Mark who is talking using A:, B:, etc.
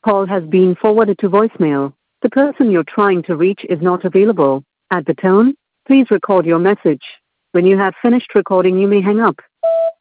A: call has been forwarded to voicemail. The person you're trying to reach is not available. At the tone, please record your message. When you have finished recording, you may hang up.